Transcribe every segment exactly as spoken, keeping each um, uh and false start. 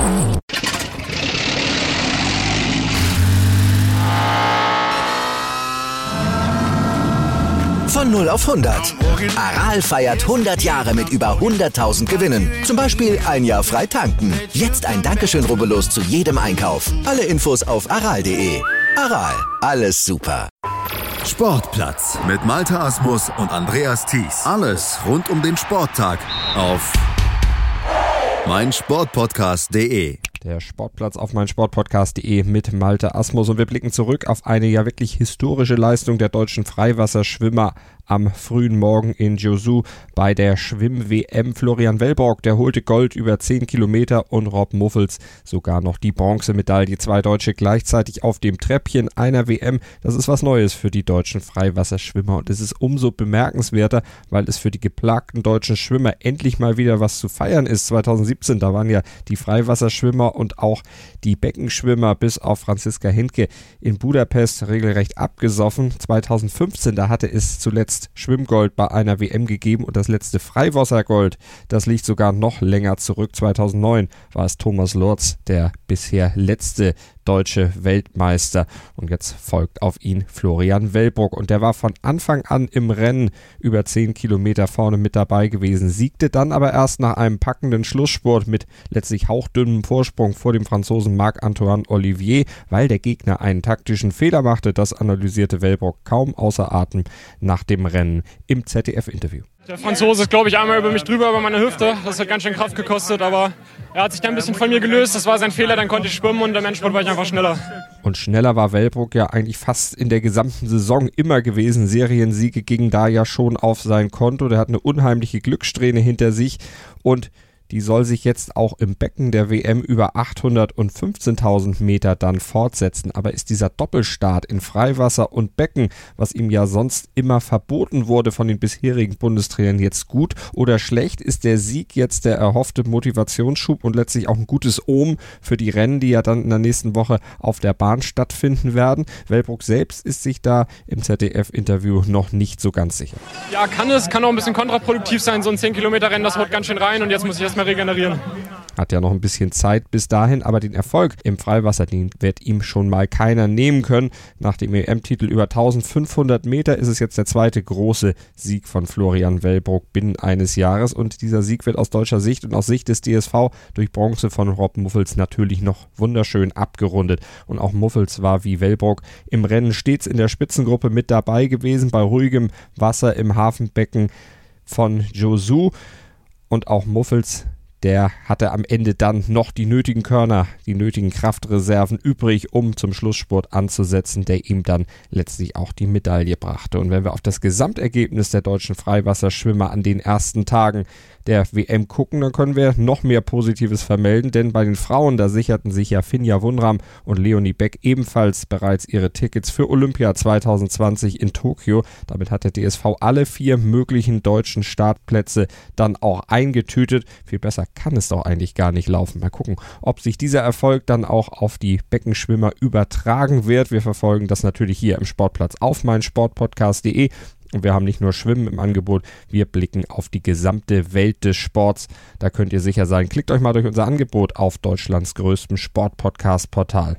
Von null auf hundert. Aral feiert hundert Jahre mit über hunderttausend Gewinnen. Zum Beispiel ein Jahr frei tanken. Jetzt ein Dankeschön, rubbellos zu jedem Einkauf. Alle Infos auf aral punkt de. Aral, alles super. Sportplatz mit Malte Asmus und Andreas Thies. Alles rund um den Sporttag auf meinsportpodcast punkt de. Der Sportplatz auf meinsportpodcast punkt de mit Malte Asmus, und wir blicken zurück auf eine ja wirklich historische Leistung der deutschen Freiwasserschwimmer am frühen Morgen in Jiuzhou bei der Schwimm-W M. Florian Wellbrock, der holte Gold über zehn Kilometer und Rob Muffels sogar noch die Bronzemedaille. Zwei Deutsche gleichzeitig auf dem Treppchen einer W M. Das ist was Neues für die deutschen Freiwasserschwimmer, und es ist umso bemerkenswerter, weil es für die geplagten deutschen Schwimmer endlich mal wieder was zu feiern ist. zwanzig siebzehn, da waren ja die Freiwasserschwimmer und auch die Beckenschwimmer bis auf Franziska Hindke in Budapest regelrecht abgesoffen. zwanzig fünfzehn, da hatte es zuletzt Schwimmgold bei einer W M gegeben, und das letzte Freiwassergold, das liegt sogar noch länger zurück. zweitausendneun war es Thomas Lorz, der bisher letzte deutsche Weltmeister, und jetzt folgt auf ihn Florian Wellbrock, und der war von Anfang an im Rennen über zehn Kilometer vorne mit dabei gewesen, siegte dann aber erst nach einem packenden Schlussspurt mit letztlich hauchdünnem Vorsprung vor dem Franzosen Marc-Antoine Olivier, weil der Gegner einen taktischen Fehler machte. Das analysierte Wellbrock kaum außer Atem nach dem Rennen im Z D F-Interview. Der Franzose ist, glaube ich, einmal über mich drüber, über meine Hüfte. Das hat ganz schön Kraft gekostet, aber er hat sich dann ein bisschen von mir gelöst. Das war sein Fehler, dann konnte ich schwimmen, und im Endspurt war ich einfach schneller. Und schneller war Wellbrock ja eigentlich fast in der gesamten Saison immer gewesen. Seriensiege gingen da ja schon auf sein Konto. Der hat eine unheimliche Glückssträhne hinter sich, und die soll sich jetzt auch im Becken der W M über achthundert und fünfzehntausend Meter dann fortsetzen. Aber ist dieser Doppelstart in Freiwasser und Becken, was ihm ja sonst immer verboten wurde von den bisherigen Bundestrainern, jetzt gut oder schlecht? Ist der Sieg jetzt der erhoffte Motivationsschub und letztlich auch ein gutes Omen für die Rennen, die ja dann in der nächsten Woche auf der Bahn stattfinden werden? Wellbrock selbst ist sich da im Z D F-Interview noch nicht so ganz sicher. Ja, kann es, kann auch ein bisschen kontraproduktiv sein, so ein zehn Kilometer Rennen, das haut ganz schön rein, und jetzt muss ich erstmal regenerieren. Hat ja noch ein bisschen Zeit bis dahin, aber den Erfolg im Freiwasser, den wird ihm schon mal keiner nehmen können. Nach dem E M-Titel über eintausendfünfhundert Meter ist es jetzt der zweite große Sieg von Florian Wellbrock binnen eines Jahres, und dieser Sieg wird aus deutscher Sicht und aus Sicht des D S V durch Bronze von Rob Muffels natürlich noch wunderschön abgerundet. Und auch Muffels war wie Wellbrock im Rennen stets in der Spitzengruppe mit dabei gewesen, bei ruhigem Wasser im Hafenbecken von Jiuzhou. Und auch Muffels, der hatte am Ende dann noch die nötigen Körner, die nötigen Kraftreserven übrig, um zum Schlussspurt anzusetzen, der ihm dann letztlich auch die Medaille brachte. Und wenn wir auf das Gesamtergebnis der deutschen Freiwasserschwimmer an den ersten Tagen der W M gucken, dann können wir noch mehr Positives vermelden, denn bei den Frauen, da sicherten sich ja Finja Wundram und Leonie Beck ebenfalls bereits ihre Tickets für Olympia zwanzig zwanzig in Tokio. Damit hat der D S V alle vier möglichen deutschen Startplätze dann auch eingetütet. Viel besser kann es doch eigentlich gar nicht laufen. Mal gucken, ob sich dieser Erfolg dann auch auf die Beckenschwimmer übertragen wird. Wir verfolgen das natürlich hier im Sportplatz auf meinsportpodcast punkt de. Und wir haben nicht nur Schwimmen im Angebot, wir blicken auf die gesamte Welt des Sports. Da könnt ihr sicher sein. Klickt euch mal durch unser Angebot auf Deutschlands größtem Sportpodcast-Portal.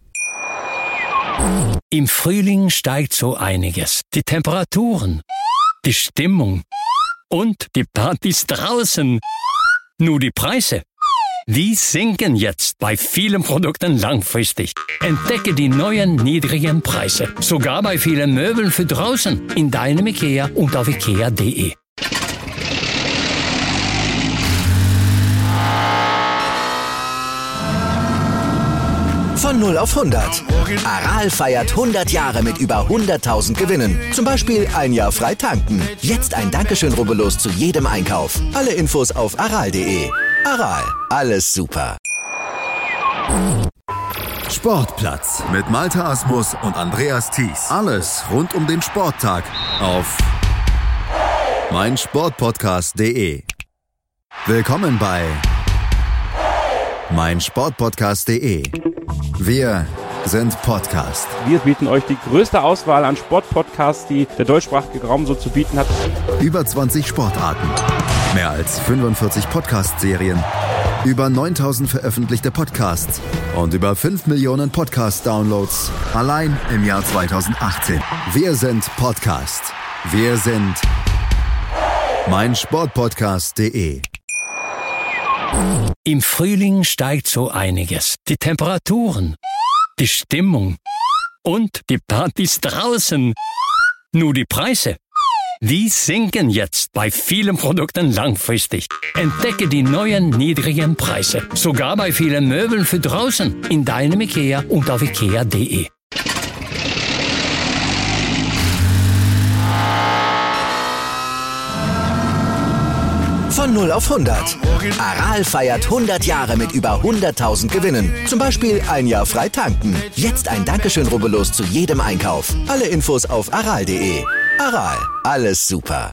Im Frühling steigt so einiges. Die Temperaturen, die Stimmung und die Partys draußen. Nur die Preise, die sinken jetzt bei vielen Produkten langfristig. Entdecke die neuen niedrigen Preise, sogar bei vielen Möbeln für draußen, in deinem IKEA und auf ikea punkt de. Von null auf hundert. Aral feiert hundert Jahre mit über hunderttausend Gewinnen. Zum Beispiel ein Jahr frei tanken. Jetzt ein Dankeschön, rubbellos zu jedem Einkauf. Alle Infos auf aral punkt de. Aral, alles super. Sportplatz mit Malte Asmus und Andreas Thies. Alles rund um den Sporttag auf meinsportpodcast punkt de. Willkommen bei meinsportpodcast punkt de. Wir sind Podcast. Wir bieten euch die größte Auswahl an Sportpodcasts, die der deutschsprachige Raum so zu bieten hat. Über zwanzig Sportarten, mehr als fünfundvierzig Podcast-Serien Über neuntausend veröffentlichte Podcasts und über fünf Millionen Podcast-Downloads allein im Jahr zweitausendachtzehn. Wir sind Podcast. Wir sind meinsportpodcast punkt de. Im Frühling steigt so einiges. Die Temperaturen, die Stimmung und die Partys draußen. Nur die Preise, die sinken jetzt bei vielen Produkten langfristig. Entdecke die neuen niedrigen Preise. Sogar bei vielen Möbeln für draußen. In deinem IKEA und auf ikea punkt de. Von null auf hundert. Aral feiert hundert Jahre mit über hunderttausend Gewinnen. Zum Beispiel ein Jahr frei tanken. Jetzt ein Dankeschön, rubbellos zu jedem Einkauf. Alle Infos auf aral punkt de. Aral, alles super.